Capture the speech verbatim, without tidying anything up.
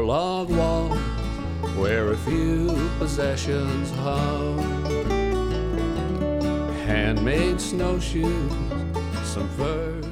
log walls where a few possessions hung. Handmade snowshoes, some fur